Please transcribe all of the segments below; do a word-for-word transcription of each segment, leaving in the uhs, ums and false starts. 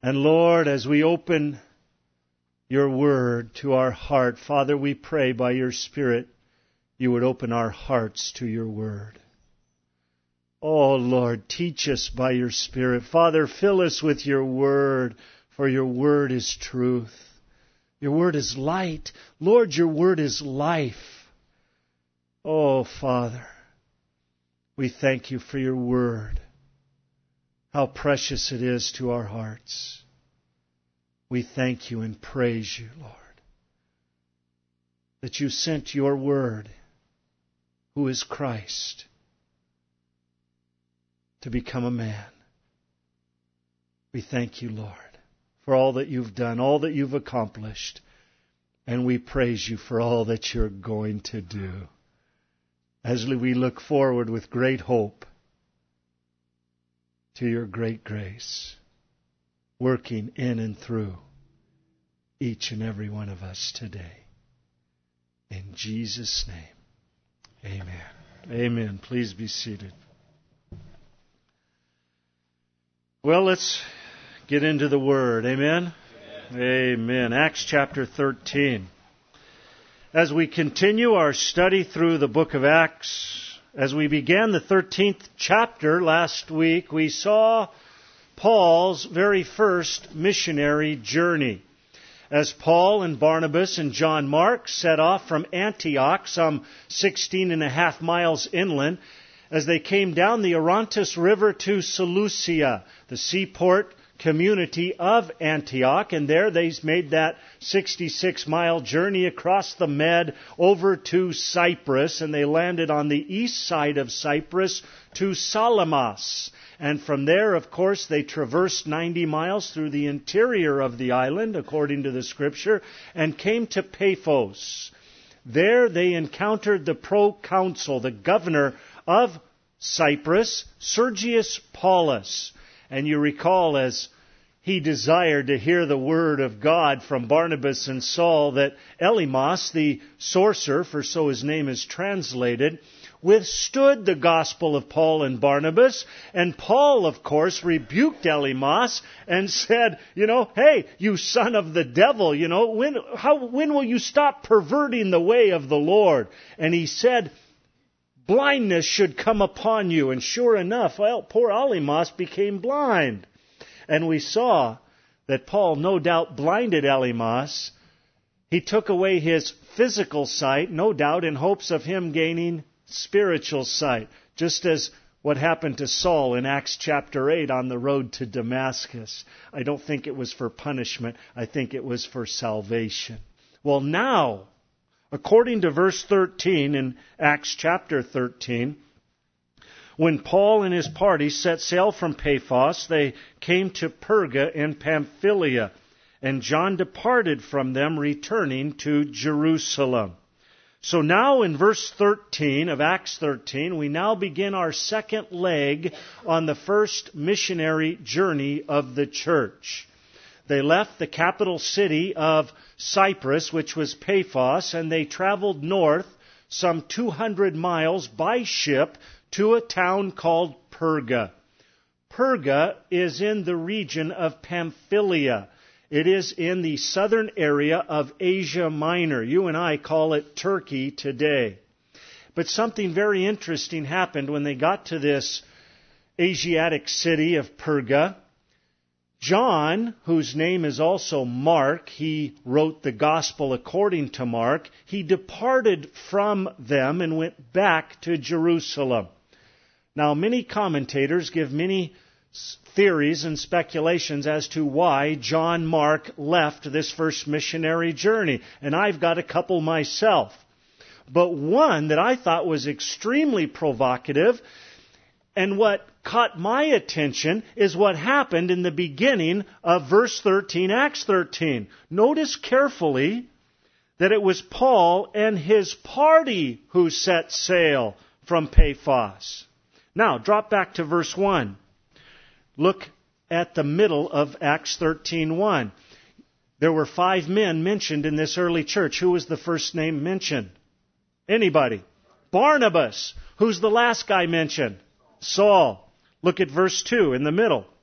And Lord, as we open your word to our heart, Father, we pray by your Spirit you would open our hearts to your word. Oh, Lord, teach us by your Spirit. Father, fill us with your word, for your word is truth. Your word is light. Lord, your word is life. Oh, Father, we thank you for your word. How precious it is to our hearts. We thank you and praise you, Lord, that you sent your word, who is Christ, to become a man. We thank you, Lord, for all that you've done, all that you've accomplished, and we praise you for all that you're going to do. As we look forward with great hope to your great grace, working in and through each and every one of us today. In Jesus' name, amen. Amen. Please be seated. Well, let's get into the Word. Amen? Amen. Amen. Acts chapter thirteen. As we continue our study through the book of Acts, as we began the thirteenth chapter last week, we saw Paul's very first missionary journey. As Paul and Barnabas and John Mark set off from Antioch, some sixteen and a half miles inland, as they came down the Orontes River to Seleucia, the seaport community of Antioch, and there they made that sixty-six mile journey across the Med over to Cyprus, and they landed on the east side of Cyprus to Salamis. And from there, of course, they traversed ninety miles through the interior of the island, according to the Scripture, and came to Paphos. There they encountered the proconsul, the governor of Cyprus, Sergius Paulus. And you recall, as he desired to hear the word of God from Barnabas and Saul, that Elymas, the sorcerer, for so his name is translated, withstood the gospel of Paul and Barnabas. And Paul, of course, rebuked Elymas and said, you know, hey, you son of the devil, you know, when, how, when will you stop perverting the way of the Lord? And he said, blindness should come upon you. And sure enough, well, poor Elymas became blind. And we saw that Paul no doubt blinded Elymas. He took away his physical sight, no doubt in hopes of him gaining spiritual sight, just as what happened to Saul in Acts chapter eight on the road to Damascus. I don't think it was for punishment. I think it was for salvation. Well, now, according to verse thirteen in Acts chapter thirteen, when Paul and his party set sail from Paphos, they came to Perga in Pamphylia, and John departed from them, returning to Jerusalem. So now in verse thirteen of Acts thirteen, we now begin our second leg on the first missionary journey of the church. They left the capital city of Cyprus, which was Paphos, and they traveled north some two hundred miles by ship to a town called Perga. Perga is in the region of Pamphylia. It is in the southern area of Asia Minor. You and I call it Turkey today. But something very interesting happened when they got to this Asiatic city of Perga. John, whose name is also Mark, he wrote the Gospel according to Mark, he departed from them and went back to Jerusalem. Now, many commentators give many theories and speculations as to why John Mark left this first missionary journey. And I've got a couple myself. But one that I thought was extremely provocative, and what caught my attention, is what happened in the beginning of verse thirteen, Acts thirteen. Notice carefully that it was Paul and his party who set sail from Paphos. Now, drop back to verse one. Look at the middle of Acts thirteen one. There were five men mentioned in this early church. Who was the first name mentioned? Anybody? Barnabas. Who's the last guy mentioned? Saul. Look at verse two in the middle.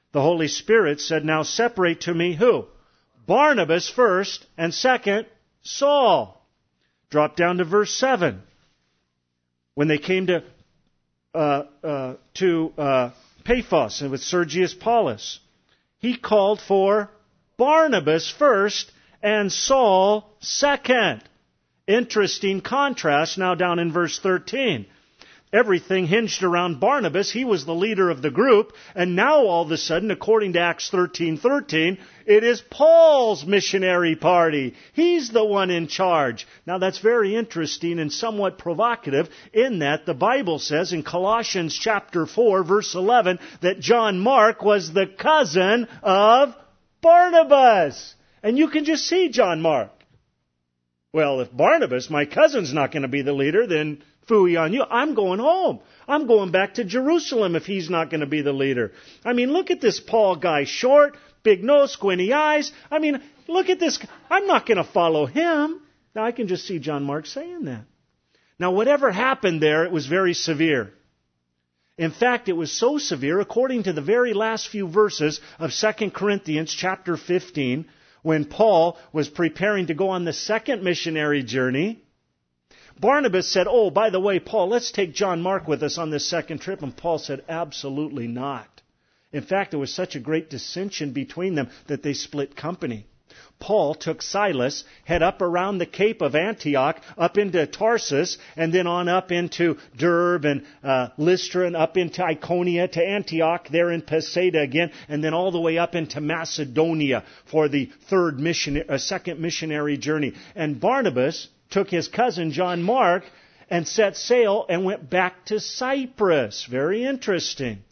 the Holy Spirit said, now separate to me who? Barnabas first, and second, Saul. Drop down to verse seven. When they came to uh, uh, to uh, Paphos and with Sergius Paulus, he called for Barnabas first and Saul second. Interesting contrast now down in verse thirteen. Everything hinged around Barnabas. He was the leader of the group. And now all of a sudden, according to Acts thirteen thirteen, it is Paul's missionary party. He's the one in charge. Now that's very interesting and somewhat provocative in that the Bible says in Colossians chapter four verse eleven that John Mark was the cousin of Barnabas. And you can just see John Mark. Well, if Barnabas, my cousin's not going to be the leader, then phooey on you. I'm going home. I'm going back to Jerusalem if he's not going to be the leader. I mean, look at this Paul guy. Short, big nose, squinty eyes. I mean, look at this. I'm not going to follow him. Now, I can just see John Mark saying that. Now, whatever happened there, it was very severe. In fact, it was so severe, according to the very last few verses of Second Corinthians chapter fifteen, when Paul was preparing to go on the second missionary journey, Barnabas said, oh, by the way, Paul, let's take John Mark with us on this second trip. And Paul said, absolutely not. In fact, there was such a great dissension between them that they split company. Paul took Silas, head up around the Cape of Antioch, up into Tarsus, and then on up into Derbe and uh, Lystra, and up into Iconia to Antioch, there in Pisidia again, and then all the way up into Macedonia for the third mission, uh, second missionary journey. And Barnabas took his cousin John Mark and set sail and went back to Cyprus. Very interesting.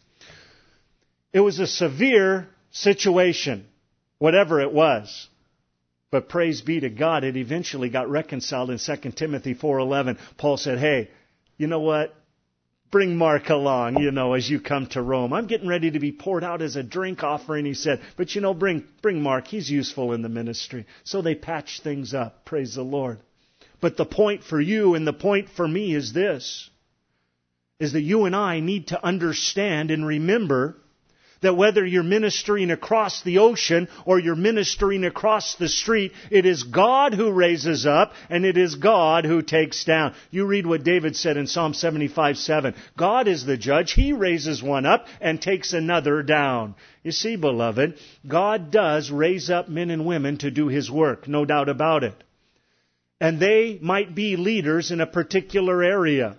It was a severe situation, whatever it was. But praise be to God, it eventually got reconciled in Second Timothy four eleven. Paul said, hey, you know what? Bring Mark along, you know, as you come to Rome. I'm getting ready to be poured out as a drink offering, he said. But, you know, bring, bring Mark. He's useful in the ministry. So they patched things up. Praise the Lord. But the point for you and the point for me is this, is that you and I need to understand and remember that whether you're ministering across the ocean or you're ministering across the street, it is God who raises up and it is God who takes down. You read what David said in Psalm seventy-five seven. God is the judge. He raises one up and takes another down. You see, beloved, God does raise up men and women to do His work, no doubt about it. And they might be leaders in a particular area.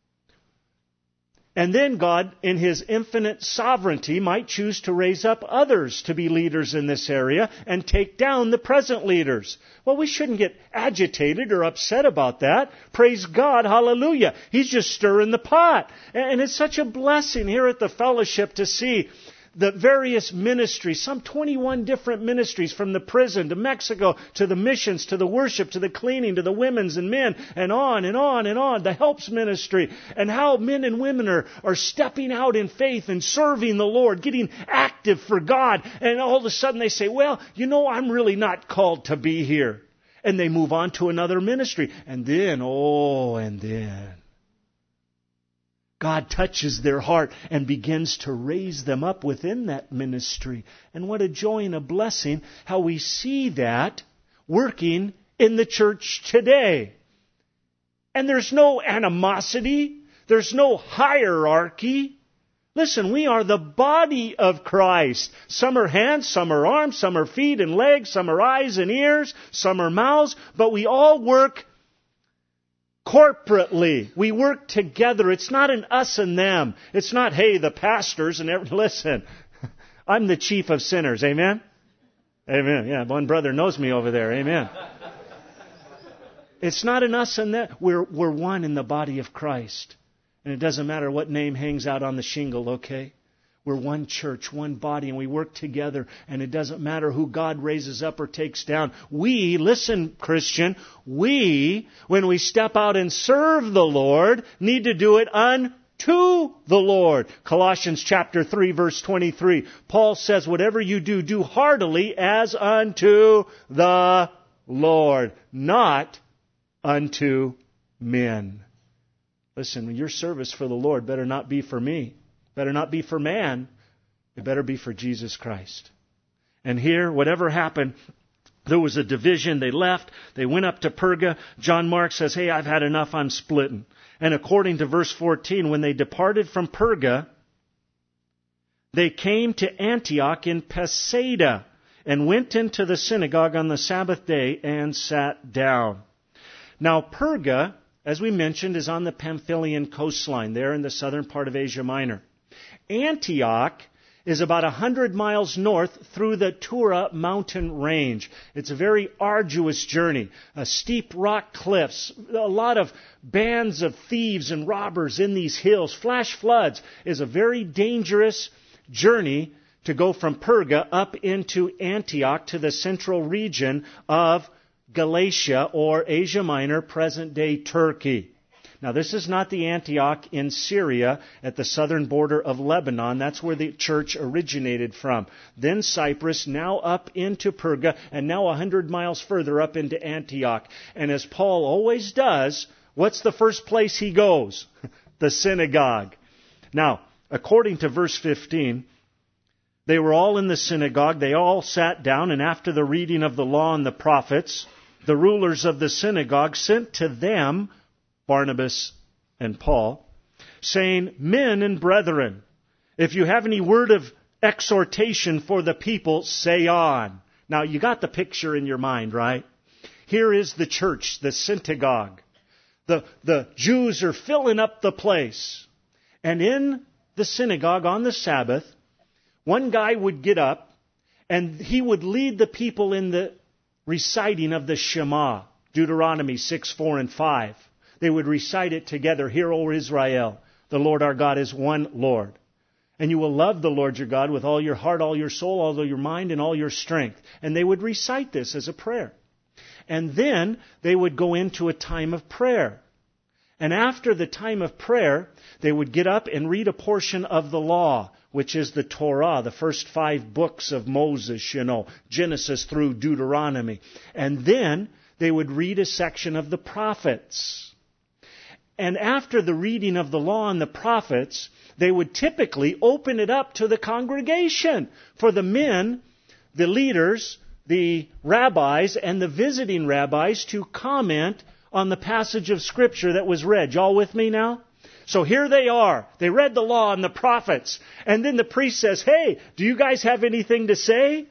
And then God, in His infinite sovereignty, might choose to raise up others to be leaders in this area and take down the present leaders. Well, we shouldn't get agitated or upset about that. Praise God, hallelujah. He's just stirring the pot. And it's such a blessing here at the fellowship to see the various ministries, some twenty-one different ministries, from the prison to Mexico to the missions to the worship to the cleaning to the women's and men and on and on and on, the helps ministry, and how men and women are, are stepping out in faith and serving the Lord, getting active for God. And all of a sudden they say, well, you know, I'm really not called to be here. And they move on to another ministry. And then, oh, and then God touches their heart and begins to raise them up within that ministry. And what a joy and a blessing how we see that working in the church today. And there's no animosity. There's no hierarchy. Listen, we are the body of Christ. Some are hands, some are arms, some are feet and legs, some are eyes and ears, some are mouths, but we all work corporately. We work together. It's not an us and them. It's not, hey, the pastors and every, listen, I'm the chief of sinners. Amen? Amen. Yeah, one brother knows me over there. Amen. It's not an us and them. We're, we're one in the body of Christ. And it doesn't matter what name hangs out on the shingle, okay? We're one church, one body, and we work together. And it doesn't matter who God raises up or takes down. We, listen, Christian, we, when we step out and serve the Lord, need to do it unto the Lord. Colossians chapter three, verse twenty-three. Paul says, whatever you do, do heartily as unto the Lord, not unto men. Listen, your service for the Lord better not be for me. Better not be for man, it better be for Jesus Christ. And here, whatever happened, there was a division. They left. They went up to Perga. John Mark says, hey, I've had enough. I'm splitting. And according to verse fourteen, when they departed from Perga, they came to Antioch in Pisidia and went into the synagogue on the Sabbath day and sat down. Now, Perga, as we mentioned, is on the Pamphylian coastline there in the southern part of Asia Minor. Antioch is about one hundred miles north through the Tura mountain range. It's a very arduous journey. Uh, steep rock cliffs, a lot of bands of thieves and robbers in these hills. Flash floods is a very dangerous journey to go from Perga up into Antioch to the central region of Galatia or Asia Minor, present-day Turkey. Now, this is not the Antioch in Syria at the southern border of Lebanon. That's where the church originated from. Then Cyprus, now up into Perga, and now one hundred miles further up into Antioch. And as Paul always does, what's the first place he goes? The synagogue. Now, according to verse fifteen, they were all in the synagogue. They all sat down, and after the reading of the law and the prophets, the rulers of the synagogue sent to them Barnabas and Paul, saying, men and brethren, if you have any word of exhortation for the people, say on. Now, you got the picture in your mind, right? Here is the church, the synagogue. The, the Jews are filling up the place. And in the synagogue on the Sabbath, one guy would get up and he would lead the people in the reciting of the Shema, Deuteronomy six, four, and five. They would recite it together. Hear, O Israel, the Lord our God is one Lord. And you will love the Lord your God with all your heart, all your soul, all your mind, and all your strength. And they would recite this as a prayer. And then they would go into a time of prayer. And after the time of prayer, they would get up and read a portion of the law, which is the Torah, the first five books of Moses, you know, Genesis through Deuteronomy. And then they would read a section of the prophets. And after the reading of the law and the prophets, they would typically open it up to the congregation for the men, the leaders, the rabbis, and the visiting rabbis to comment on the passage of Scripture that was read. Y'all with me now? So here they are. They read the law and the prophets. And then the priest says, hey, do you guys have anything to say?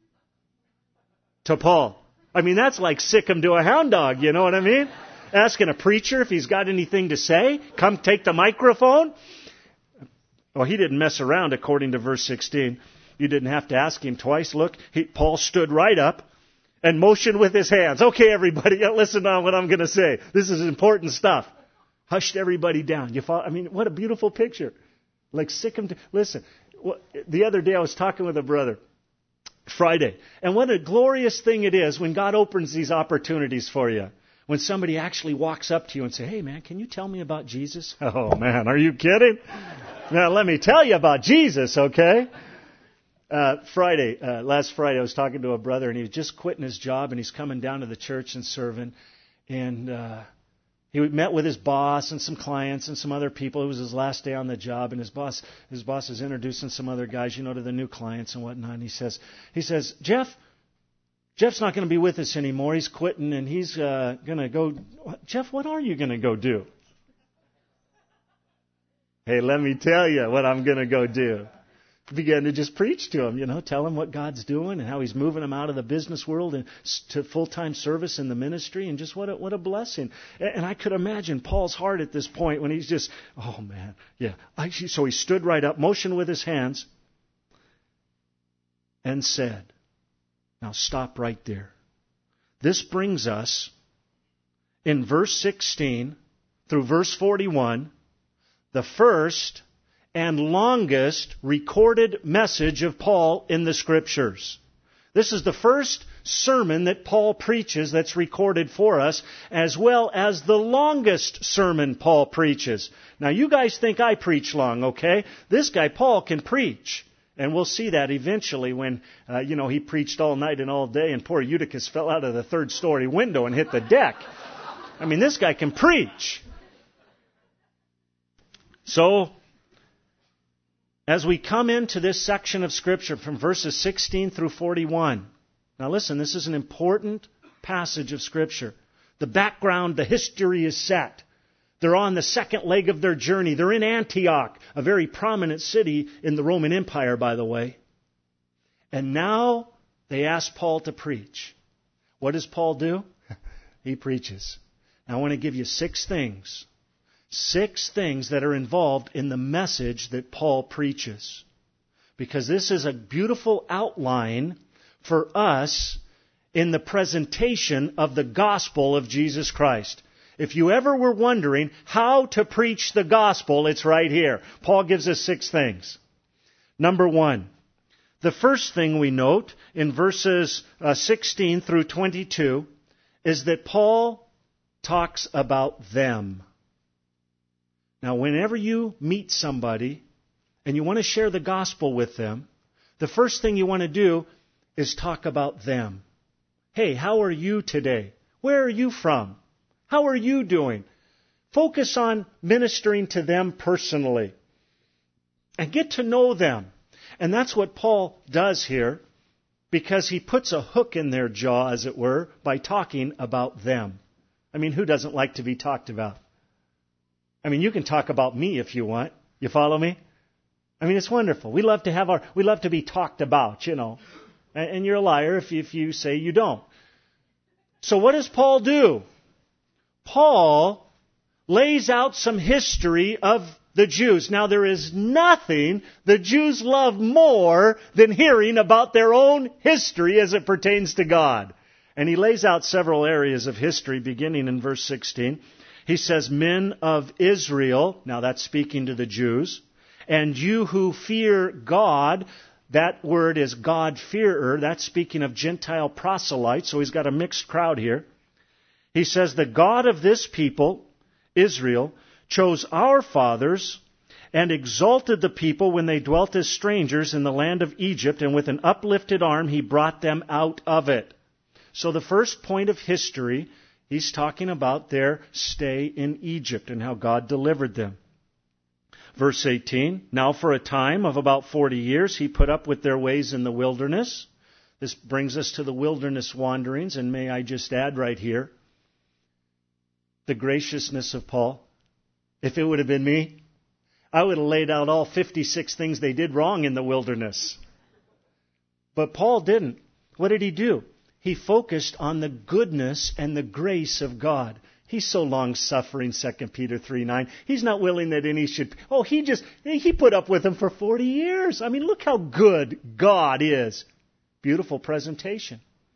To Paul. I mean, that's like sick him to a hound dog, you know what I mean? Asking a preacher if he's got anything to say. Come take the microphone. Well, he didn't mess around according to verse sixteen. You didn't have to ask him twice. Look, he, Paul stood right up and motioned with his hands. Okay, everybody, listen on what I'm going to say. This is important stuff. Hushed everybody down. You follow? I mean, what a beautiful picture. Like sick him to... Listen, the other day I was talking with a brother, Friday, and what a glorious thing it is when God opens these opportunities for you. When somebody actually walks up to you and say, hey, man, can you tell me about Jesus? Oh, man, are you kidding? Now, let me tell you about Jesus, okay? Uh, Friday, uh, last Friday, I was talking to a brother, and he was just quitting his job, and he's coming down to the church and serving. And uh, he met with his boss and some clients and some other people. It was his last day on the job, and his boss his boss is introducing some other guys, you know, to the new clients and whatnot. And he says, he says, Jeff, Jeff's not going to be with us anymore. He's quitting, and he's uh, going to go. Jeff, what are you going to go do? Hey, let me tell you what I'm going to go do. Began to just preach to him, you know, tell him what God's doing and how He's moving him out of the business world and to full-time service in the ministry, and just what a, what a blessing. And I could imagine Paul's heart at this point when he's just, oh man, yeah. I, so he stood right up, motioned with his hands, and said, now stop right there. This brings us in verse sixteen through verse forty-one, the first and longest recorded message of Paul in the Scriptures. This is the first sermon that Paul preaches that's recorded for us, as well as the longest sermon Paul preaches. Now, you guys think I preach long, okay? This guy, Paul, can preach. And we'll see that eventually when, uh, you know, he preached all night and all day, and poor Eutychus fell out of the third story window and hit the deck. I mean, this guy can preach. So, as we come into this section of Scripture from verses sixteen through forty-one, now listen, this is an important passage of Scripture. The background, the history is set. They're on the second leg of their journey. They're in Antioch, a very prominent city in the Roman Empire, by the way. And now they ask Paul to preach. What does Paul do? He preaches. Now I want to give you six things. Six things that are involved in the message that Paul preaches. Because this is a beautiful outline for us in the presentation of the gospel of Jesus Christ. If you ever were wondering how to preach the gospel, it's right here. Paul gives us six things. Number one, the first thing we note in verses uh, sixteen through twenty-two is that Paul talks about them. Now, whenever you meet somebody and you want to share the gospel with them, the first thing you want to do is talk about them. Hey, how are you today? Where are you from? How are you doing? Focus on ministering to them personally and get to know them. And that's what Paul does here, because he puts a hook in their jaw, as it were, by talking about them. I mean, who doesn't like to be talked about? I mean, you can talk about me if you want. You follow me? I mean, it's wonderful. We love to have our, we love to be talked about, you know. And you're a liar if you, if you say you don't. So what does Paul do? Paul lays out some history of the Jews. Now, there is nothing the Jews love more than hearing about their own history as it pertains to God. And he lays out several areas of history, beginning in verse sixteen. He says, men of Israel, now that's speaking to the Jews, and you who fear God, that word is God-fearer, that's speaking of Gentile proselytes, so he's got a mixed crowd here. He says, the God of this people, Israel, chose our fathers and exalted the people when they dwelt as strangers in the land of Egypt, and with an uplifted arm he brought them out of it. So the first point of history, he's talking about their stay in Egypt and how God delivered them. Verse eighteen, now for a time of about forty years he put up with their ways in the wilderness. This brings us to the wilderness wanderings, and may I just add right here, the graciousness of Paul. If it would have been me, I would have laid out all fifty-six things they did wrong in the wilderness. But Paul didn't. What did he do? He focused on the goodness and the grace of God. He's so long-suffering, Second Peter three nine. He's not willing that any should... Oh, he just... He put up with them for forty years. I mean, look how good God is. Beautiful presentation.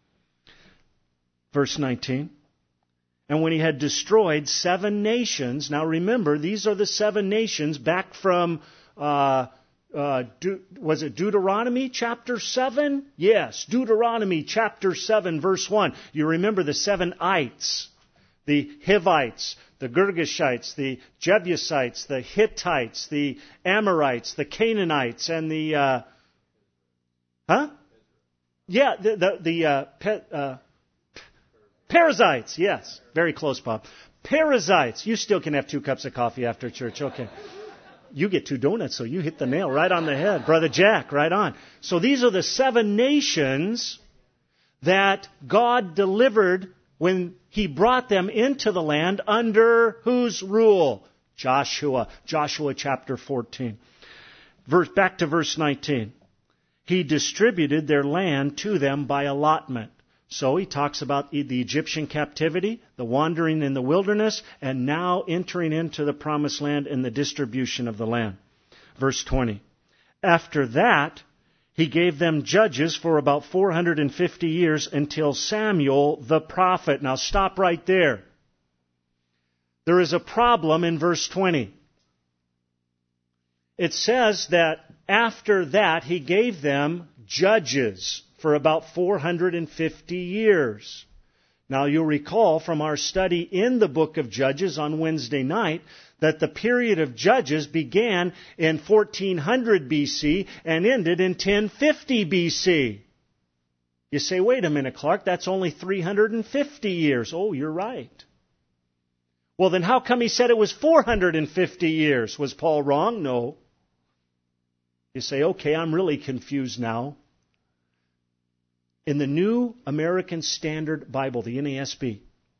Verse nineteen. And when he had destroyed seven nations... Now remember, these are the seven nations back from... Uh, Uh, De- was it Deuteronomy chapter seven? Yes, Deuteronomy chapter seven, verse one. You remember the seven ites, the Hivites, the Girgashites, the Jebusites, the Hittites, the Amorites, the Canaanites, and the... Uh, huh? Yeah, the, the, the uh, pe- uh, Perizzites, yes. Very close, Bob. Perizzites. You still can have two cups of coffee after church, okay. You get two donuts, so you hit the nail right on the head. Brother Jack, right on. So these are the seven nations that God delivered when He brought them into the land under whose rule? Joshua. Joshua chapter fourteen. Verse, back to verse nineteen. He distributed their land to them by allotment. So he talks about the Egyptian captivity, the wandering in the wilderness, and now entering into the promised land and the distribution of the land. Verse twenty. After that, he gave them judges for about four hundred fifty years until Samuel the prophet. Now stop right there. There is a problem in verse twenty. It says that after that he gave them judges for about four hundred fifty years. Now you'll recall from our study in the book of Judges on Wednesday night that the period of Judges began in fourteen hundred B C and ended in ten fifty B C. You say, wait a minute, Clark, that's only three hundred fifty years. Oh, you're right. Well, then how come he said it was four hundred fifty years? Was Paul wrong? No. You say, okay, I'm really confused now. In the New American Standard Bible, the N A S B,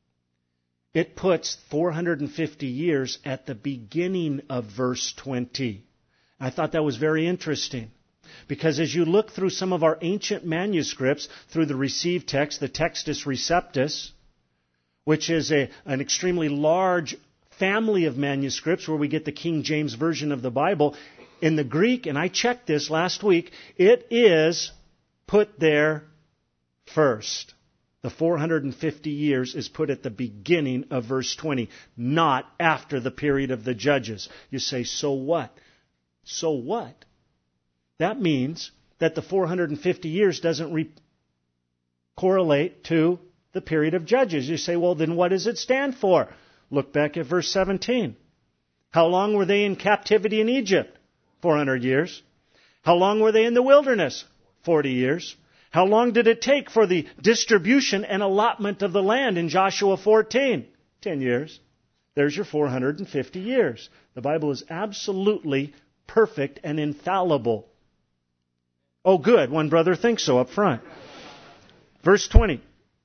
it puts four hundred fifty years at the beginning of verse twenty. I thought that was very interesting. Because as you look through some of our ancient manuscripts, through the received text, the Textus Receptus, which is a, an extremely large family of manuscripts where we get the King James Version of the Bible, in the Greek, and I checked this last week, it is put there first. The four hundred fifty years is put at the beginning of verse twenty, not after the period of the judges. You say, so what? So what? That means that the four hundred fifty years doesn't re- correlate to the period of judges. You say, well, then what does it stand for? Look back at verse seventeen. How long were they in captivity in Egypt? four hundred years. How long were they in the wilderness? forty years. How long did it take for the distribution and allotment of the land in Joshua fourteen? ten years. There's your four hundred fifty years. The Bible is absolutely perfect and infallible. Oh, good. One brother thinks so up front. Verse twenty.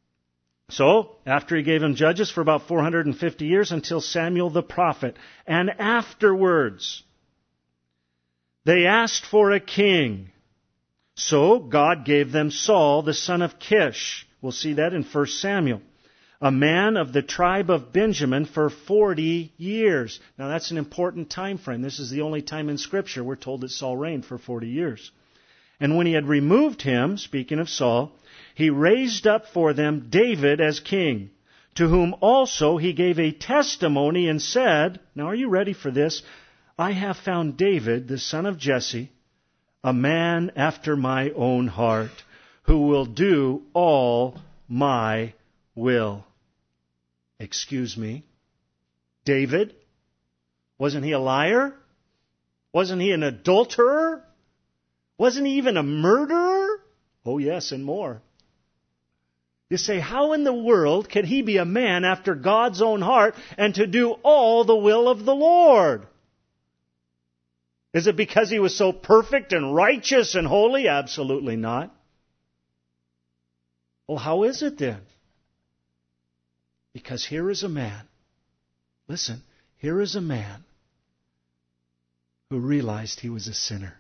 So, after he gave him judges for about four hundred fifty years until Samuel the prophet, and afterwards they asked for a king. So God gave them Saul, the son of Kish. We'll see that in First Samuel. A man of the tribe of Benjamin for forty years. Now that's an important time frame. This is the only time in Scripture we're told that Saul reigned for forty years. And when he had removed him, speaking of Saul, he raised up for them David as king, to whom also he gave a testimony and said, now are you ready for this? I have found David, the son of Jesse, a man after my own heart, who will do all my will. Excuse me. David? Wasn't he a liar? Wasn't he an adulterer? Wasn't he even a murderer? Oh yes, and more. You say, how in the world can he be a man after God's own heart and to do all the will of the Lord? Is it because he was so perfect and righteous and holy? Absolutely not. Well, how is it then? Because here is a man. Listen, here is a man who realized he was a sinner.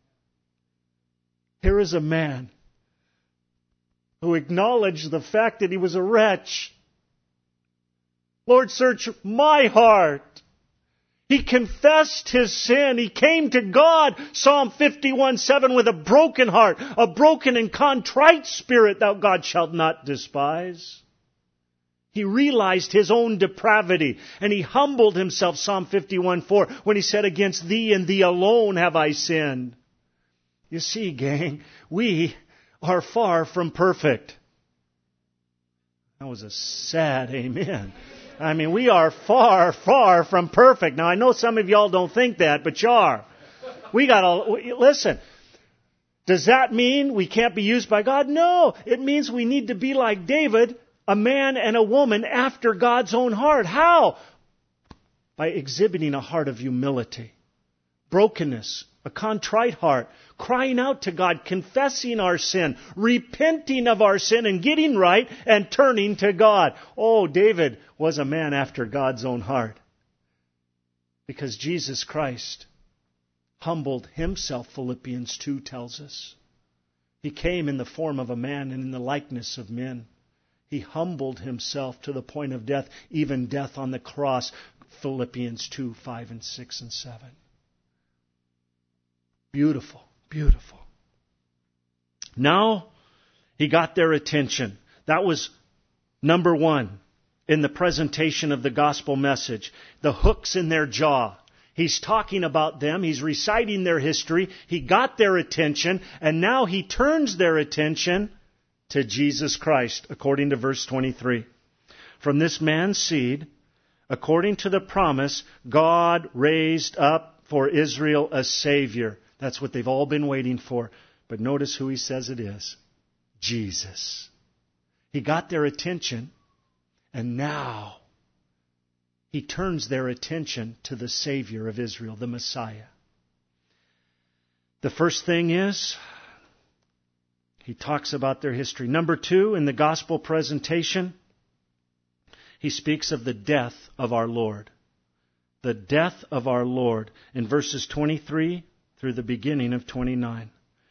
Here is a man who acknowledged the fact that he was a wretch. Lord, search my heart. He confessed his sin. He came to God, Psalm fifty-one seven, with a broken heart, a broken and contrite spirit thou, God, shalt not despise. He realized his own depravity, and he humbled himself, Psalm fifty-one four, when he said, against thee and thee alone have I sinned. You see, gang, we are far from perfect. That was a sad amen. I mean, we are far, far from perfect. Now, I know some of y'all don't think that, but you are. We gotta, listen, does that mean we can't be used by God? No. It means we need to be like David, a man and a woman after God's own heart. How? By exhibiting a heart of humility, brokenness, a contrite heart, crying out to God, confessing our sin, repenting of our sin and getting right and turning to God. Oh, David was a man after God's own heart. Because Jesus Christ humbled himself, Philippians two tells us. He came in the form of a man and in the likeness of men. He humbled himself to the point of death, even death on the cross, Philippians two, five, and six, and seven. Beautiful, beautiful. Now, he got their attention. That was number one in the presentation of the gospel message. The hooks in their jaw. He's talking about them. He's reciting their history. He got their attention. And now he turns their attention to Jesus Christ, according to verse twenty-three. From this man's seed, according to the promise, God raised up for Israel a Savior. That's what they've all been waiting for. But notice who he says it is. Jesus. He got their attention, and now he turns their attention to the Savior of Israel, the Messiah. The first thing is, he talks about their history. Number two, in the gospel presentation, he speaks of the death of our Lord. The death of our Lord in verses twenty-three through the beginning of twenty-nine.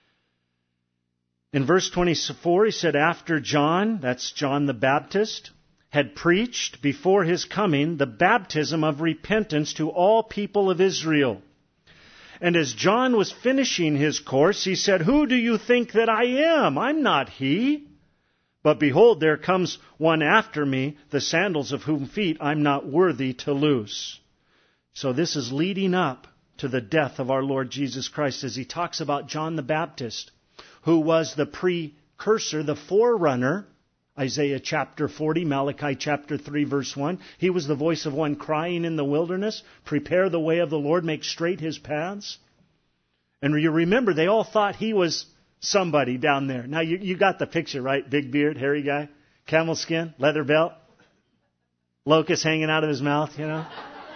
In verse twenty-four, he said, after John, that's John the Baptist, had preached before his coming the baptism of repentance to all people of Israel. And as John was finishing his course, he said, who do you think that I am? I'm not he. But behold, there comes one after me, the sandals of whom feet I'm not worthy to loose. So this is leading up to the death of our Lord Jesus Christ as he talks about John the Baptist, who was the precursor, the forerunner, Isaiah chapter forty, Malachi chapter three, verse one. He was the voice of one crying in the wilderness, prepare the way of the Lord, make straight his paths. And you remember, they all thought he was somebody down there. Now, you, you got the picture, right? Big beard, hairy guy, camel skin, leather belt, locust hanging out of his mouth, you know.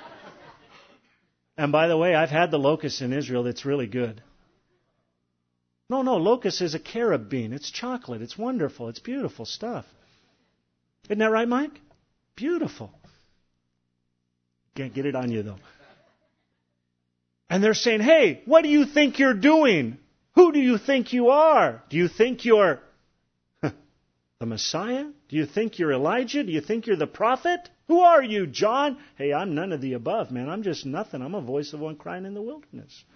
And by the way, I've had the locust in Israel. It's really good. No, no, locust is a carob bean. It's chocolate. It's wonderful. It's beautiful stuff. Isn't that right, Mike? Beautiful. Can't get it on you, though. And they're saying, hey, what do you think you're doing? Who do you think you are? Do you think you're the Messiah? Do you think you're Elijah? Do you think you're the prophet? Who are you, John? Hey, I'm none of the above, man. I'm just nothing. I'm a voice of one crying in the wilderness.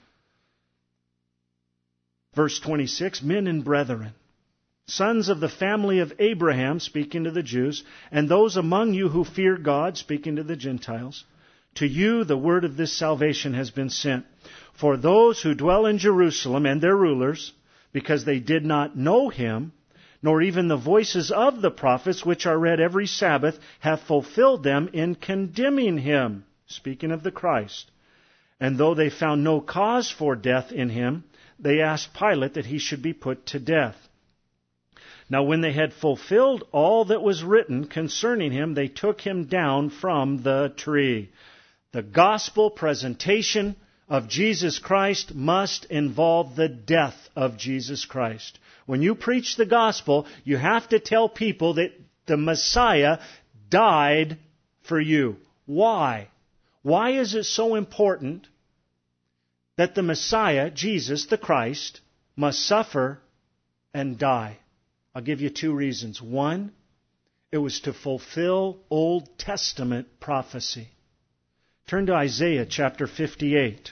Verse twenty-six, men and brethren, sons of the family of Abraham, speaking to the Jews, and those among you who fear God, speaking to the Gentiles, to you the word of this salvation has been sent. For those who dwell in Jerusalem and their rulers, because they did not know him, nor even the voices of the prophets, which are read every Sabbath, have fulfilled them in condemning him, speaking of the Christ. And though they found no cause for death in him, they asked Pilate that he should be put to death. Now when they had fulfilled all that was written concerning him, they took him down from the tree. The gospel presentation of Jesus Christ must involve the death of Jesus Christ. When you preach the gospel, you have to tell people that the Messiah died for you. Why? Why is it so important that the Messiah, Jesus the Christ, must suffer and die? I'll give you two reasons. One, it was to fulfill Old Testament prophecy. Turn to Isaiah chapter fifty-eight.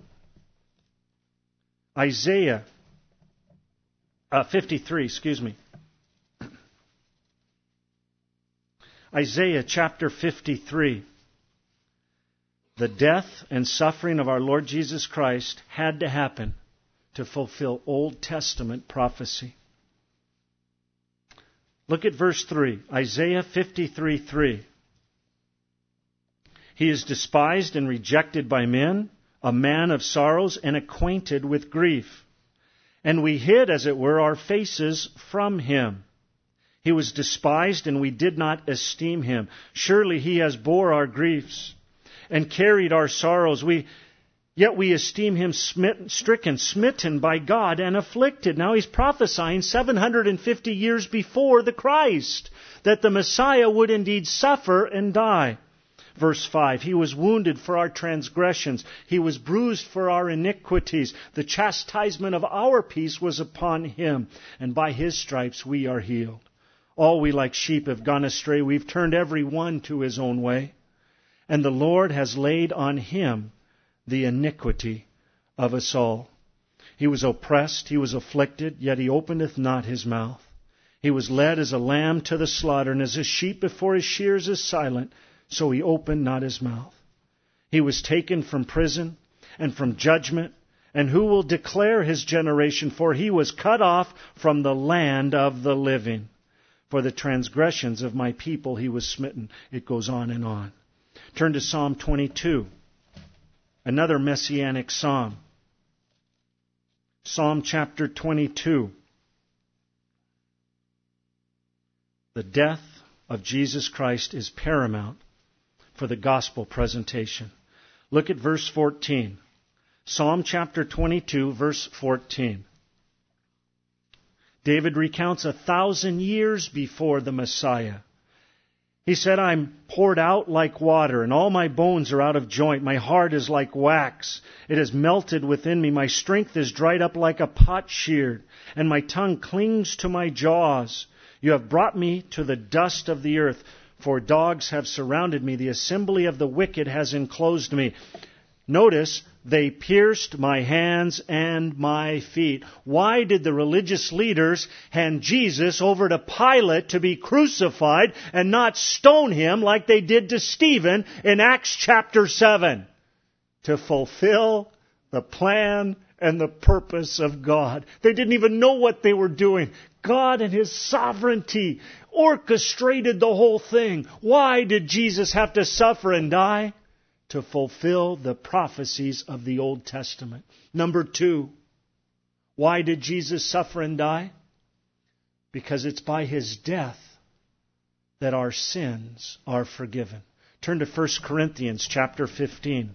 Isaiah uh, fifty-three, excuse me. Isaiah chapter fifty-three. The death and suffering of our Lord Jesus Christ had to happen to fulfill Old Testament prophecy. Look at verse three. Isaiah fifty-three, three. He is despised and rejected by men, a man of sorrows and acquainted with grief. And we hid, as it were, our faces from him. He was despised, and we did not esteem him. Surely he has bore our griefs and carried our sorrows. We, yet we esteem him smitten, stricken, smitten by God, and afflicted. Now he's prophesying seven hundred fifty years before the Christ, that the Messiah would indeed suffer and die. Verse five, he was wounded for our transgressions. He was bruised for our iniquities. The chastisement of our peace was upon him, and by his stripes we are healed. All we like sheep have gone astray. We've turned every one to his own way. And the Lord has laid on him the iniquity of us all. He was oppressed, he was afflicted, yet he openeth not his mouth. He was led as a lamb to the slaughter, and as a sheep before his shears is silent, so he opened not his mouth. He was taken from prison and from judgment, and who will declare his generation? For he was cut off from the land of the living. For the transgressions of my people he was smitten. It goes on and on. Turn to Psalm twenty-two, another messianic psalm. Psalm chapter twenty-two. The death of Jesus Christ is paramount for the gospel presentation. Look at verse fourteen. Psalm chapter twenty-two, verse fourteen. David recounts a thousand years before the Messiah. He said, I'm poured out like water, and all my bones are out of joint. My heart is like wax. It is melted within me. My strength is dried up like a potsherd, and my tongue clings to my jaws. You have brought me to the dust of the earth, for dogs have surrounded me. The assembly of the wicked has enclosed me. Notice, they pierced my hands and my feet. Why did the religious leaders hand Jesus over to Pilate to be crucified and not stone him like they did to Stephen in Acts chapter seven? To fulfill the plan and the purpose of God. They didn't even know what they were doing. God in His sovereignty orchestrated the whole thing. Why did Jesus have to suffer and die? To fulfill the prophecies of the Old Testament. Number two, why did Jesus suffer and die? Because it's by His death that our sins are forgiven. Turn to First Corinthians chapter fifteen.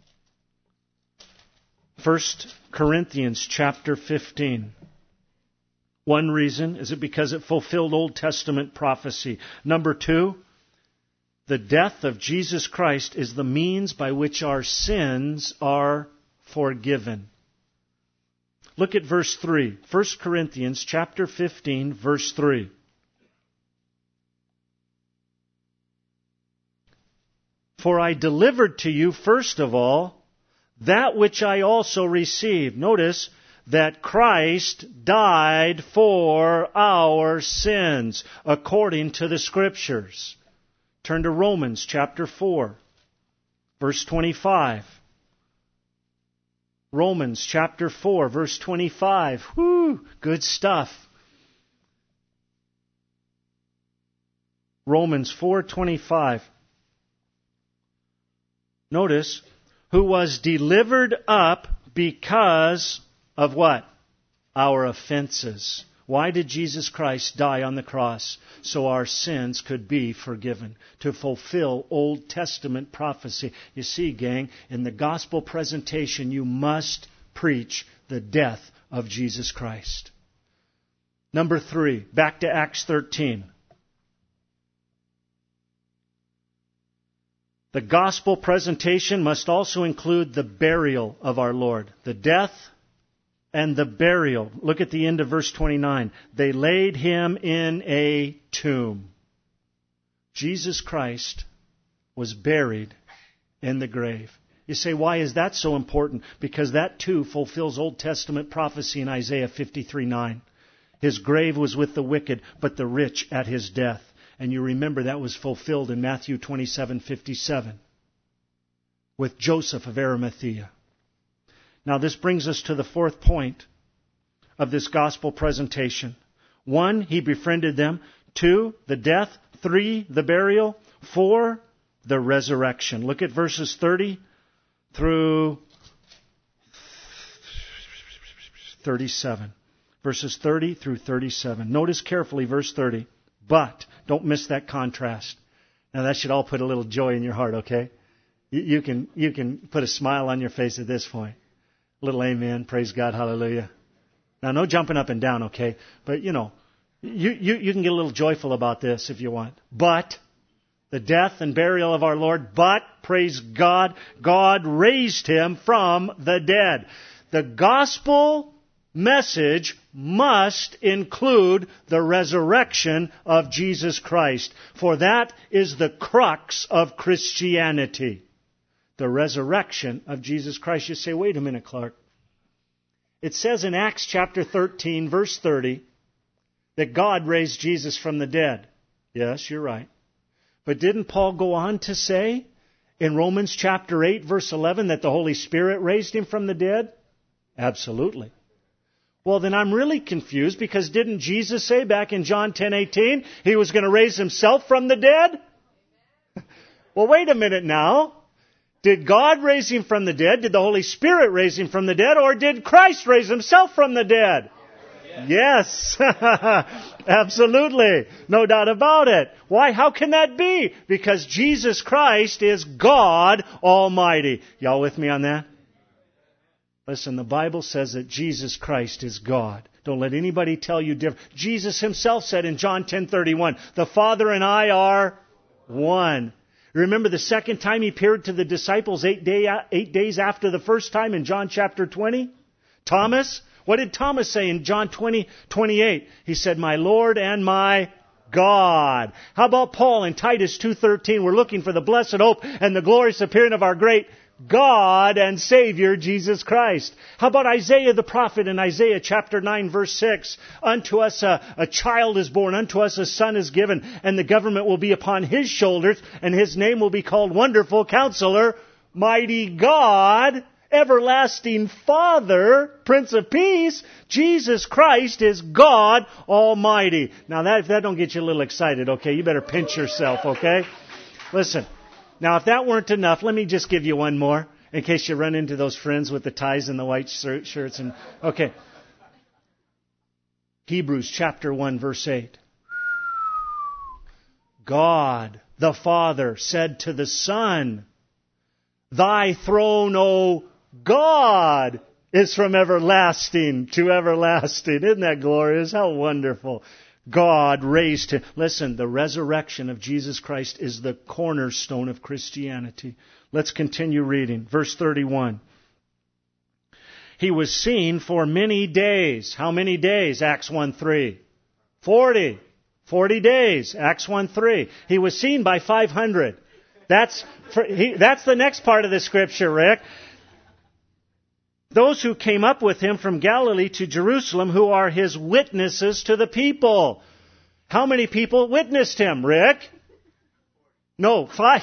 First Corinthians chapter fifteen. One reason is it because it fulfilled Old Testament prophecy. Number two, the death of Jesus Christ is the means by which our sins are forgiven. Look at verse three. First Corinthians chapter fifteen, verse three. For I delivered to you first of all that which I also received. Notice that Christ died for our sins according to the Scriptures. Turn to Romans chapter four, verse twenty-five. Romans chapter four, verse twenty-five. Whoo, good stuff. Romans four twenty-five. Notice, who was delivered up because of what? Our offenses. Why did Jesus Christ die on the cross? So our sins could be forgiven. To fulfill Old Testament prophecy. You see, gang, in the gospel presentation, you must preach the death of Jesus Christ. Number three, back to Acts thirteen. The gospel presentation must also include the burial of our Lord. The death and the burial. Look at the end of verse twenty-nine. They laid Him in a tomb. Jesus Christ was buried in the grave. You say, why is that so important? Because that too fulfills Old Testament prophecy in Isaiah fifty-three nine. His grave was with the wicked, but the rich at His death. And you remember that was fulfilled in Matthew twenty-seven fifty-seven with Joseph of Arimathea. Now this brings us to the fourth point of this gospel presentation. One, He befriended them. Two, the death. Three, the burial. Four, the resurrection. Look at verses thirty through thirty-seven. Verses thirty through thirty-seven. Notice carefully verse thirty. But, don't miss that contrast. Now that should all put a little joy in your heart, okay? You, you can you can put a smile on your face at this point. A little amen, praise God, hallelujah. Now no jumping up and down, okay? But you know, you, you, you can get a little joyful about this if you want. But, the death and burial of our Lord, but, praise God, God raised Him from the dead. The gospel message must include the resurrection of Jesus Christ. For that is the crux of Christianity. The resurrection of Jesus Christ. You say, wait a minute, Clark. It says in Acts chapter thirteen, verse thirty, that God raised Jesus from the dead. Yes, you're right. But didn't Paul go on to say in Romans chapter eight, verse eleven, that the Holy Spirit raised Him from the dead? Absolutely. Well, then I'm really confused, because didn't Jesus say back in John ten eighteen He was going to raise Himself from the dead? Well, wait a minute now. Did God raise Him from the dead? Did the Holy Spirit raise Him from the dead? Or did Christ raise Himself from the dead? Yes. Absolutely. No doubt about it. Why? How can that be? Because Jesus Christ is God Almighty. Y'all with me on that? Listen, the Bible says that Jesus Christ is God. Don't let anybody tell you different. Jesus himself said in John ten thirty-one, the Father and I are one. Remember the second time he appeared to the disciples eight, day, eight days after the first time in John chapter twenty? Thomas? What did Thomas say in John twenty twenty-eight? He said, my Lord and my God. How about Paul in Titus two thirteen? We're looking for the blessed hope and the glorious appearing of our great God and Savior, Jesus Christ. How about Isaiah the prophet in Isaiah chapter nine verse six? Unto us a, a child is born, unto us a son is given, and the government will be upon his shoulders, and his name will be called Wonderful Counselor, Mighty God, Everlasting Father, Prince of Peace. Jesus Christ is God Almighty. Now that, if that don't get you a little excited, okay, you better pinch yourself, okay? Listen. Now, if that weren't enough, let me just give you one more, in case you run into those friends with the ties and the white shirts. And okay, Hebrews chapter one, verse eight. God, the Father, said to the Son, thy throne, O God, is from everlasting to everlasting. Isn't that glorious? How wonderful. God raised him. Listen, the resurrection of Jesus Christ is the cornerstone of Christianity. Let's continue reading. Verse thirty-one. He was seen for many days. How many days? Acts one three. Forty. Forty days. Acts one three. He was seen by five hundred. That's, for, he, that's the next part of the scripture, Rick. Those who came up with him from Galilee to Jerusalem, who are his witnesses to the people. How many people witnessed him, Rick? No, five.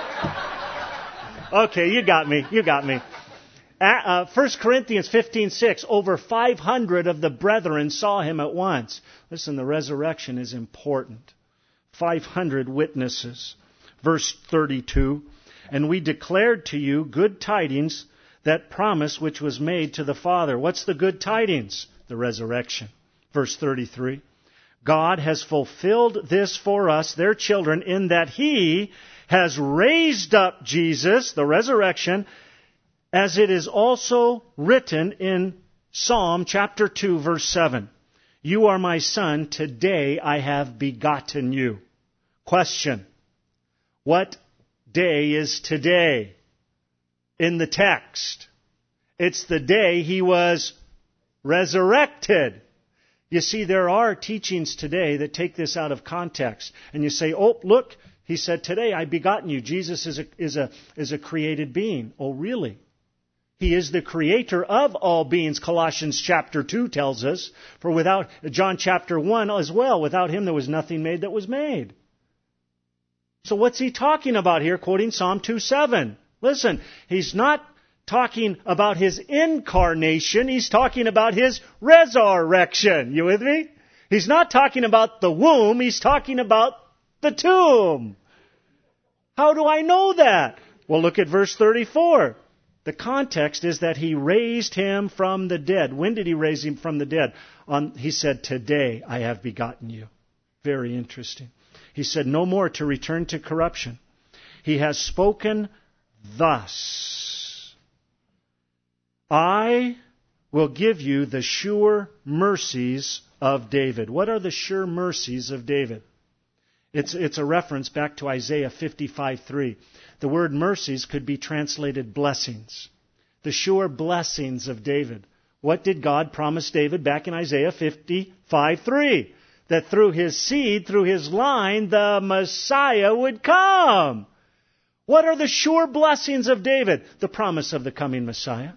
Okay, you got me. You got me. Uh, First Corinthians fifteen six. Over five hundred of the brethren saw him at once. Listen, the resurrection is important. five hundred witnesses. Verse thirty-two. And we declared to you good tidings, that promise which was made to the Father. What's the good tidings? The resurrection. Verse thirty-three. God has fulfilled this for us, their children, in that He has raised up Jesus, the resurrection, as it is also written in Psalm chapter two, verse seven. You are my son, today I have begotten you. Question. What day is today? In the text, it's the day he was resurrected. You see, there are teachings today that take this out of context. And you say, oh, look, he said, today I begotten you. Jesus is a, is a, is a created being. Oh, really? He is the creator of all beings, Colossians chapter two tells us. For without, John chapter one as well, without him there was nothing made that was made. So what's he talking about here, quoting Psalm two seven? Listen, he's not talking about his incarnation. He's talking about his resurrection. You with me? He's not talking about the womb. He's talking about the tomb. How do I know that? Well, look at verse thirty-four. The context is that he raised him from the dead. When did he raise him from the dead? On, he said, today I have begotten you. Very interesting. He said, no more to return to corruption. He has spoken thus, I will give you the sure mercies of David. What are the sure mercies of David? It's, it's a reference back to Isaiah fifty-five three. The word mercies could be translated blessings. The sure blessings of David. What did God promise David back in Isaiah fifty-five three? That through his seed, through his line, the Messiah would come. What are the sure blessings of David? The promise of the coming Messiah.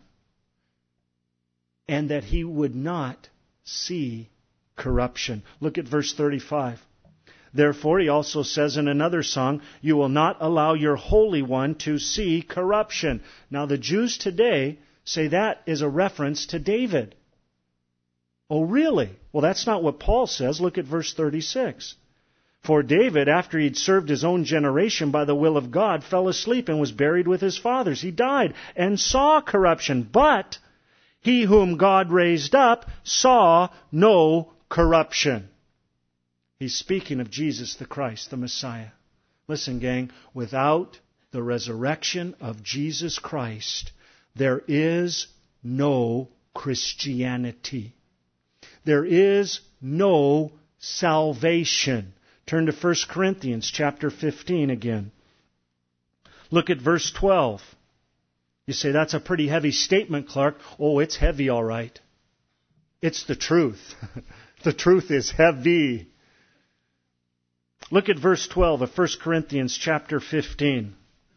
And that he would not see corruption. Look at verse thirty-five. Therefore, he also says in another song, you will not allow your Holy One to see corruption. Now, the Jews today say that is a reference to David. Oh, really? Well, that's not what Paul says. Look at verse thirty-six. For David, after he'd served his own generation by the will of God, fell asleep and was buried with his fathers. He died and saw corruption. But he whom God raised up saw no corruption. He's speaking of Jesus the Christ, the Messiah. Listen, gang, without the resurrection of Jesus Christ, there is no Christianity. There is no salvation. Turn to First Corinthians chapter fifteen again. Look at verse twelve. You say, that's a pretty heavy statement, Clark. Oh, it's heavy, all right. It's the truth. The truth is heavy. Look at verse twelve of First Corinthians chapter fifteen.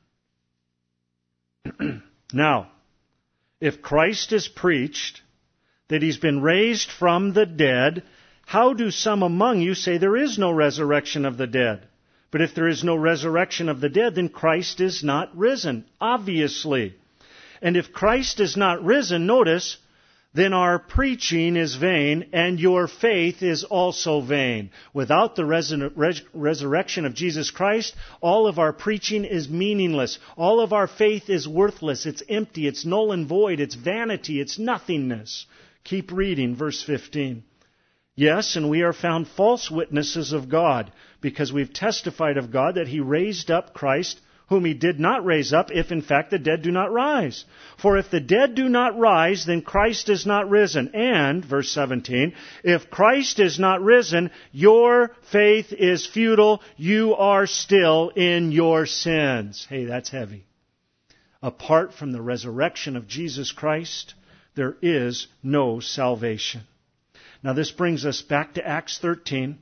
Now, if Christ is preached that He's been raised from the dead, how do some among you say there is no resurrection of the dead? But if there is no resurrection of the dead, then Christ is not risen, obviously. And if Christ is not risen, notice, then our preaching is vain, and your faith is also vain. Without the resur- res- resurrection of Jesus Christ, all of our preaching is meaningless. All of our faith is worthless. It's empty. It's null and void. It's vanity. It's nothingness. Keep reading, verse fifteen. Yes, and we are found false witnesses of God, because we've testified of God that He raised up Christ, whom He did not raise up, if in fact the dead do not rise. For if the dead do not rise, then Christ is not risen. And, verse seventeen, if Christ is not risen, your faith is futile. You are still in your sins. Hey, that's heavy. Apart from the resurrection of Jesus Christ, there is no salvation. Now this brings us back to Acts thirteen.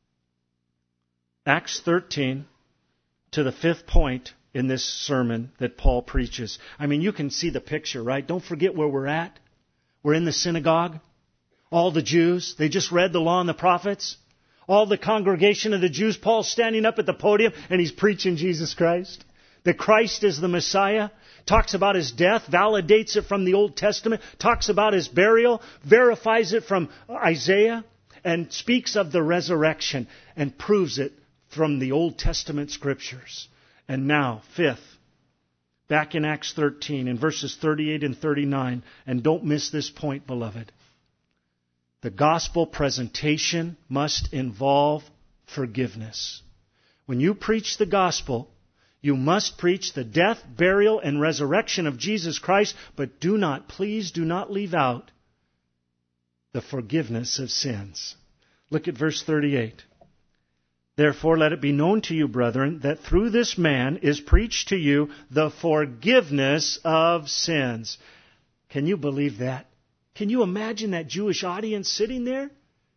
Acts thirteen, to the fifth point in this sermon that Paul preaches. I mean, you can see the picture, right? Don't forget where we're at. We're in the synagogue. All the Jews, they just read the law and the prophets. All the congregation of the Jews, Paul's standing up at the podium and he's preaching Jesus Christ. That Christ is the Messiah. Talks about His death, validates it from the Old Testament. Talks about His burial, verifies it from Isaiah, and speaks of the resurrection and proves it from the Old Testament Scriptures. And now, fifth, back in Acts thirteen, in verses thirty-eight and thirty-nine, and don't miss this point, beloved. The gospel presentation must involve forgiveness. When you preach the gospel, you must preach the death, burial, and resurrection of Jesus Christ, but do not, please do not leave out the forgiveness of sins. Look at verse thirty-eight. Therefore, let it be known to you, brethren, that through this man is preached to you the forgiveness of sins. Can you believe that? Can you imagine that Jewish audience sitting there?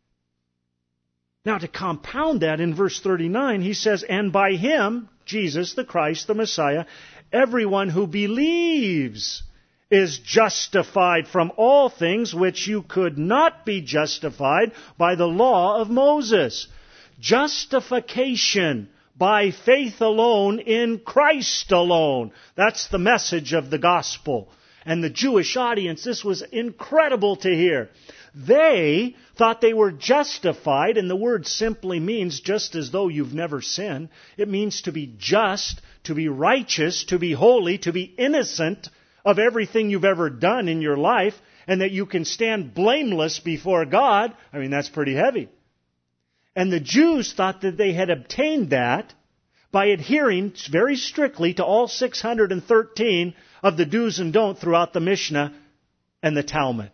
Now, to compound that, in verse thirty-nine, he says, and by Him, Jesus, the Christ, the Messiah, everyone who believes is justified from all things which you could not be justified by the law of Moses. Justification by faith alone in Christ alone. That's the message of the gospel. And the Jewish audience, this was incredible to hear. They thought they were justified, and the word simply means just as though you've never sinned. It means to be just, to be righteous, to be holy, to be innocent of everything you've ever done in your life, and that you can stand blameless before God. I mean, that's pretty heavy. And the Jews thought that they had obtained that by adhering very strictly to all six hundred thirteen of the do's and don'ts throughout the Mishnah and the Talmud.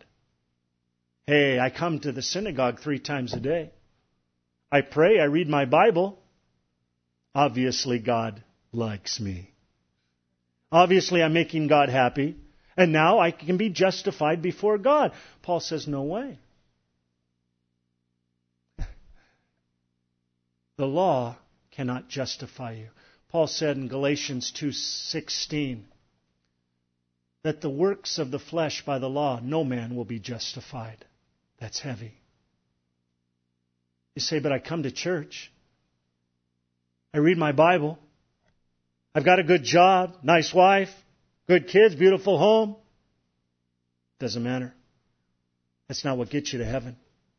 Hey, I come to the synagogue three times a day. I pray, I read my Bible. Obviously, God likes me. Obviously, I'm making God happy. And now I can be justified before God. Paul says, no way. The law cannot justify you. Paul said in Galatians two sixteen that the works of the flesh by the law, no man will be justified. That's heavy. You say, but I come to church. I read my Bible. I've got a good job, nice wife, good kids, beautiful home. Doesn't matter. That's not what gets you to heaven.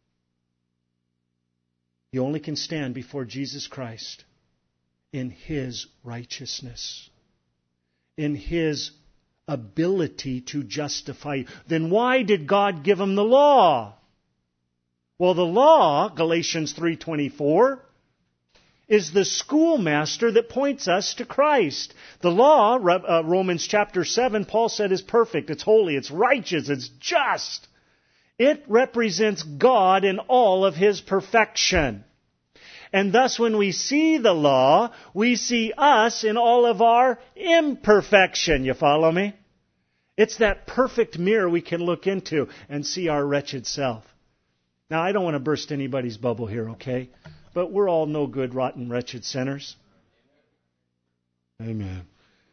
You only can stand before Jesus Christ in His righteousness, in His ability to justify you. Then why did God give Him the law? Well, the law, Galatians three twenty-four, is the schoolmaster that points us to Christ. The law, uh, Romans chapter seven, Paul said is perfect, it's holy, it's righteous, it's just. It represents God in all of His perfection. And thus when we see the law, we see us in all of our imperfection. You follow me? It's that perfect mirror we can look into and see our wretched self. Now, I don't want to burst anybody's bubble here, okay? But we're all no good, rotten, wretched sinners. Amen.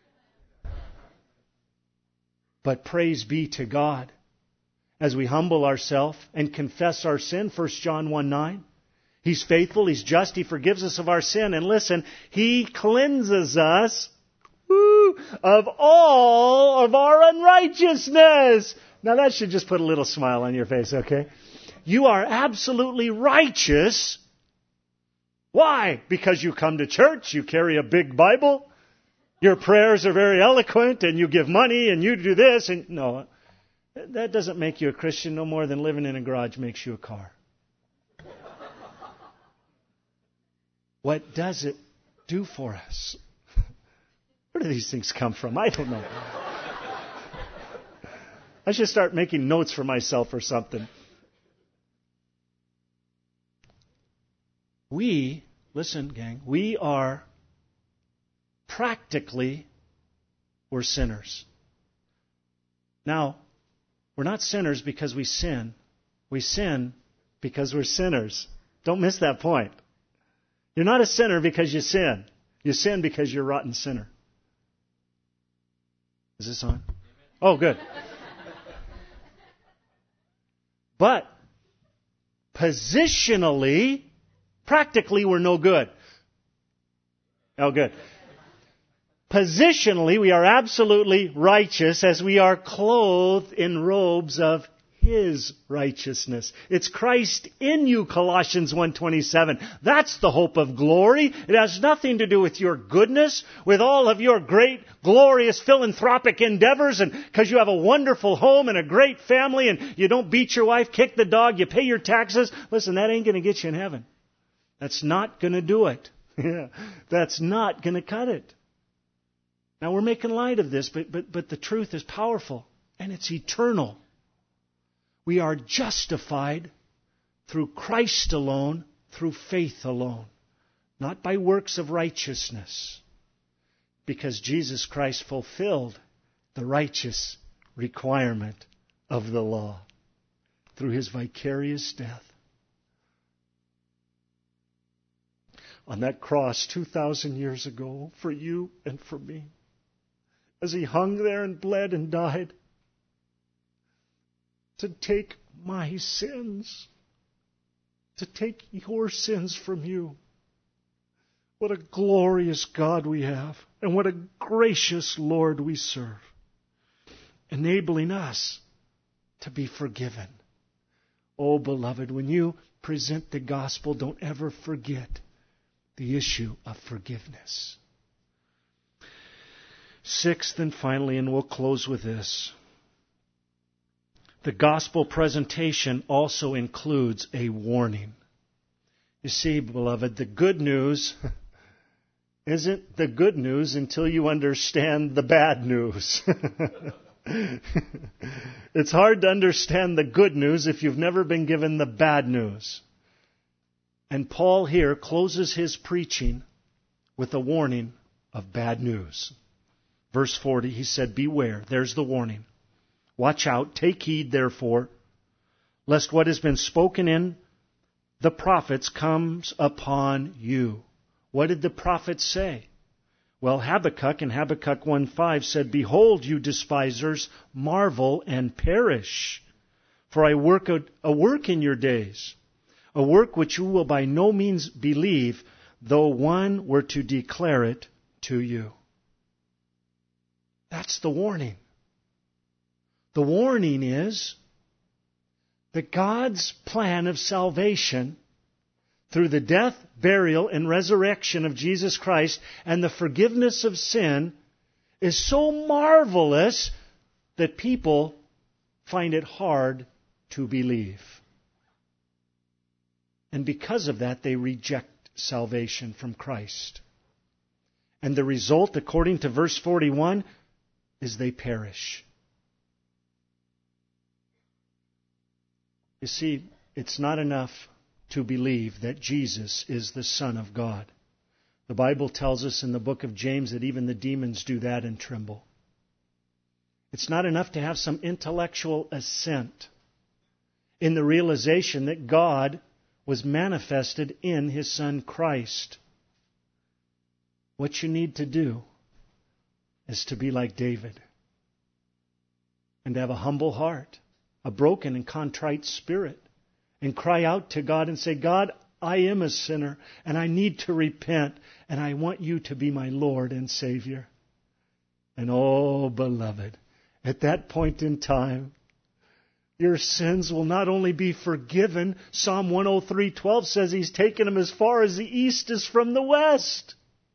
But praise be to God. As we humble ourselves and confess our sin, First John one nine. He's faithful, He's just, He forgives us of our sin. And listen, He cleanses us woo, of all of our unrighteousness. Now that should just put a little smile on your face, okay? You are absolutely righteous. Why? Because you come to church, you carry a big Bible, your prayers are very eloquent, and you give money, and you do this. And no, that doesn't make you a Christian no more than living in a garage makes you a car. What does it do for us? Where do these things come from? I don't know. I should start making notes for myself or something. We, listen, gang, we are practically, we're sinners. Now, we're not sinners because we sin. We sin because we're sinners. Don't miss that point. You're not a sinner because you sin. You sin because you're a rotten sinner. Is this on? Oh, good. But positionally, practically, we're no good. Oh, good. Positionally, we are absolutely righteous as we are clothed in robes of His righteousness. It's Christ in you, Colossians one twenty-seven. That's the hope of glory. It has nothing to do with your goodness, with all of your great, glorious, philanthropic endeavors, and because you have a wonderful home and a great family, and you don't beat your wife, kick the dog, you pay your taxes. Listen, that ain't going to get you in heaven. That's not going to do it. That's not going to cut it. Now, we're making light of this, but, but, but the truth is powerful, and it's eternal. We are justified through Christ alone, through faith alone, not by works of righteousness, because Jesus Christ fulfilled the righteous requirement of the law through His vicarious death. On that cross two thousand years ago for you and for me, as He hung there and bled and died to take my sins, to take your sins from you. What a glorious God we have, and what a gracious Lord we serve, enabling us to be forgiven. Oh, beloved, when you present the gospel, don't ever forget the issue of forgiveness. Sixth and finally, and we'll close with this, the gospel presentation also includes a warning. You see, beloved, the good news isn't the good news until you understand the bad news. It's hard to understand the good news if you've never been given the bad news. And Paul here closes his preaching with a warning of bad news. Verse forty, he said, beware. There's the warning. Watch out. Take heed, therefore, lest what has been spoken in the prophets comes upon you. What did the prophets say? Well, Habakkuk in Habakkuk one five said, behold, you despisers, marvel and perish. For I work a, a work in your days, a work which you will by no means believe, though one were to declare it to you. That's the warning. The warning is that God's plan of salvation through the death, burial, and resurrection of Jesus Christ and the forgiveness of sin is so marvelous that people find it hard to believe. And because of that, they reject salvation from Christ. And the result, according to verse forty-one, is they perish. You see, it's not enough to believe that Jesus is the Son of God. The Bible tells us in the book of James that even the demons do that and tremble. It's not enough to have some intellectual assent in the realization that God was manifested in His Son Christ. What you need to do is to be like David and to have a humble heart, a broken and contrite spirit, and cry out to God and say, God, I am a sinner and I need to repent and I want you to be my Lord and Savior. And oh, beloved, at that point in time, your sins will not only be forgiven, Psalm one oh three twelve says He's taken them as far as the east is from the west.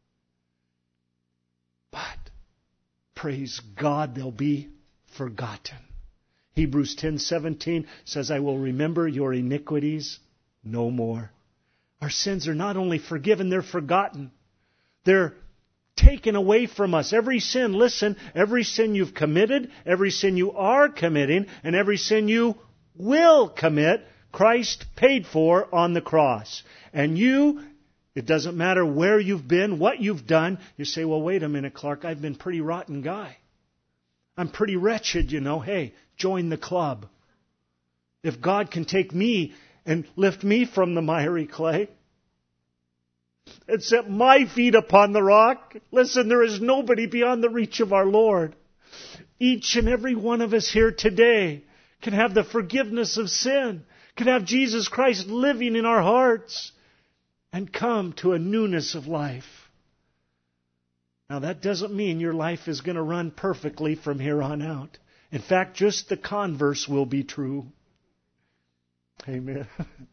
But, praise God, they'll be forgotten. Hebrews ten seventeen says, I will remember your iniquities no more. Our sins are not only forgiven, they're forgotten. They're taken away from us. Every sin, listen, every sin you've committed, every sin you are committing, and every sin you will commit, Christ paid for on the cross. And you, it doesn't matter where you've been, what you've done. You say, well, wait a minute, Clark, I've been a pretty rotten guy. I'm pretty wretched, you know. Hey, join the club. If God can take me and lift me from the miry clay and set my feet upon the rock, listen, there is nobody beyond the reach of our Lord. Each and every one of us here today can have the forgiveness of sin, can have Jesus Christ living in our hearts, and come to a newness of life. Now, that doesn't mean your life is going to run perfectly from here on out. In fact, just the converse will be true. Amen.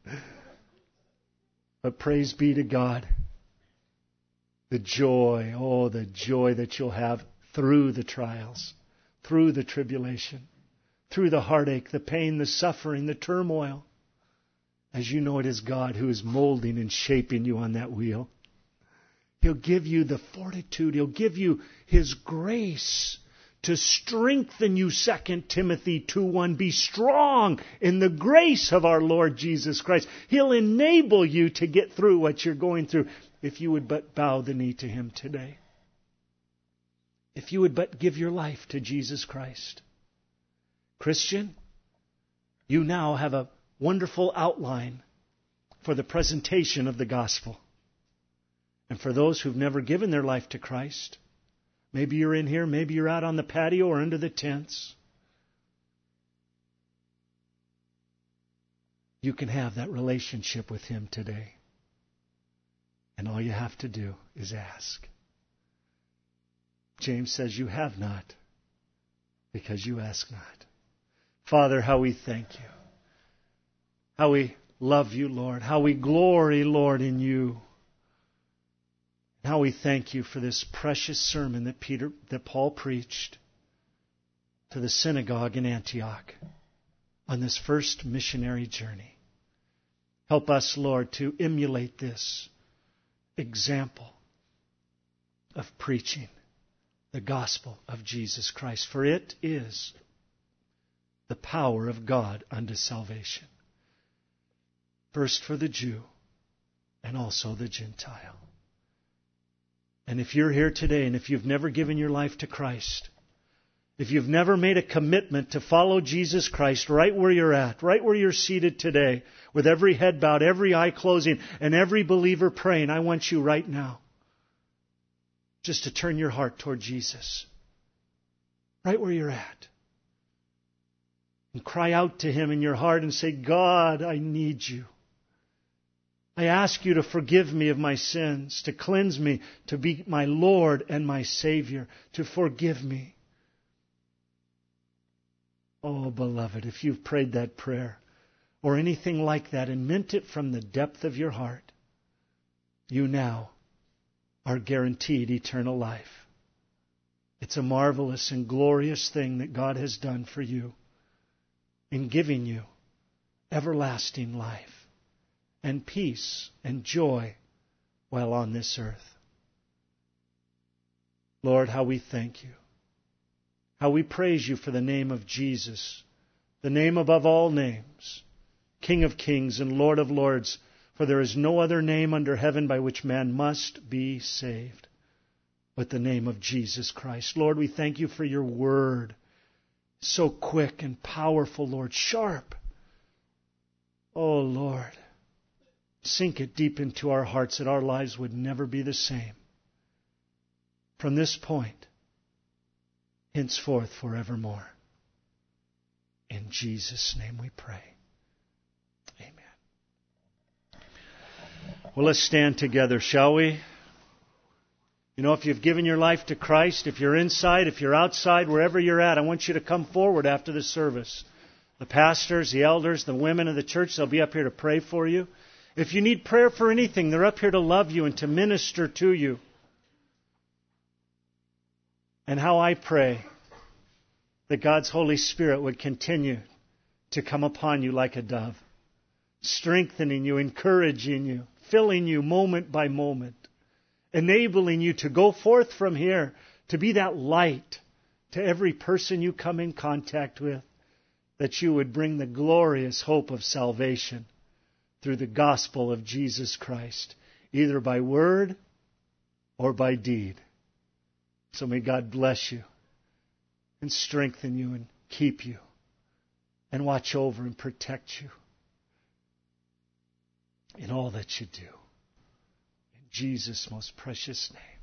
But praise be to God. The joy, oh, the joy that you'll have through the trials, through the tribulation, through the heartache, the pain, the suffering, the turmoil. As you know, it is God who is molding and shaping you on that wheel. He'll give you the fortitude. He'll give you His grace to strengthen you. Second Timothy two one. Be strong in the grace of our Lord Jesus Christ. He'll enable you to get through what you're going through if you would but bow the knee to Him today. If you would but give your life to Jesus Christ. Christian, you now have a wonderful outline for the presentation of the gospel. And for those who've never given their life to Christ, maybe you're in here, maybe you're out on the patio or under the tents, you can have that relationship with Him today. And all you have to do is ask. James says you have not because you ask not. Father, how we thank you. How we love you, Lord. How we glory, Lord, in you. How we thank you for this precious sermon that Peter, that Paul preached to the synagogue in Antioch on this first missionary journey. Help us, Lord, to emulate this example of preaching the gospel of Jesus Christ, for it is the power of God unto salvation. First for the Jew and also the Gentile. And if you're here today and if you've never given your life to Christ, if you've never made a commitment to follow Jesus Christ right where you're at, right where you're seated today, with every head bowed, every eye closing, and every believer praying, I want you right now just to turn your heart toward Jesus. Right where you're at. And cry out to Him in your heart and say, God, I need you. I ask you to forgive me of my sins, to cleanse me, to be my Lord and my Savior, to forgive me. Oh, beloved, if you've prayed that prayer or anything like that and meant it from the depth of your heart, you now are guaranteed eternal life. It's a marvelous and glorious thing that God has done for you in giving you everlasting life and peace and joy while on this earth. Lord, how we thank you. How we praise you for the name of Jesus, the name above all names, King of kings and Lord of lords, for there is no other name under heaven by which man must be saved but the name of Jesus Christ. Lord, we thank you for your word, so quick and powerful, Lord, sharp. Oh, Lord, sink it deep into our hearts that our lives would never be the same. From this point, henceforth forevermore. In Jesus' name we pray. Amen. Well, let's stand together, shall we? You know, if you've given your life to Christ, if you're inside, if you're outside, wherever you're at, I want you to come forward after the service. The pastors, the elders, the women of the church, they'll be up here to pray for you. If you need prayer for anything, they're up here to love you and to minister to you. And how I pray that God's Holy Spirit would continue to come upon you like a dove, strengthening you, encouraging you, filling you moment by moment, enabling you to go forth from here to be that light to every person you come in contact with, that you would bring the glorious hope of salvation through the gospel of Jesus Christ, either by word or by deed. So may God bless you and strengthen you and keep you and watch over and protect you in all that you do. In Jesus' most precious name.